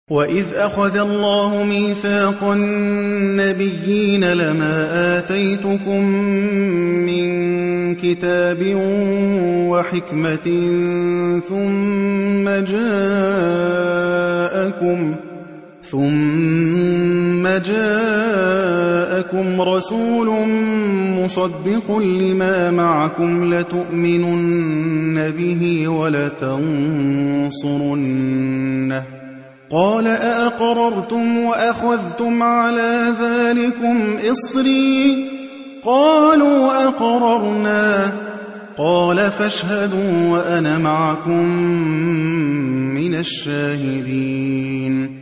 وَإِذْ أَخَذَ اللَّهُ مِيثَاقَ النَّبِيِّينَ لَمَا آتَيْتُكُم مِّن كِتَابٍ وَحِكْمَةٍ ثُمَّ جَاءَكُمْ رَسُولٌ مُّصَدِّقٌ لِّمَا مَعَكُمْ لَتُؤْمِنُنَّ بِهِ وَلَتَنصُرُنَّهُ ۚ قَالَ أَأَقْرَرْتُمْ وَأَخَذْتُمْ عَلَىٰ ذَٰلِكُمْ إِصْرِي ۖ قَالُوا أَقْرَرْنَا ۚ قَالَ فَاشْهَدُوا وَأَنَا مَعَكُم مِّنَ الشَّاهِدِينَ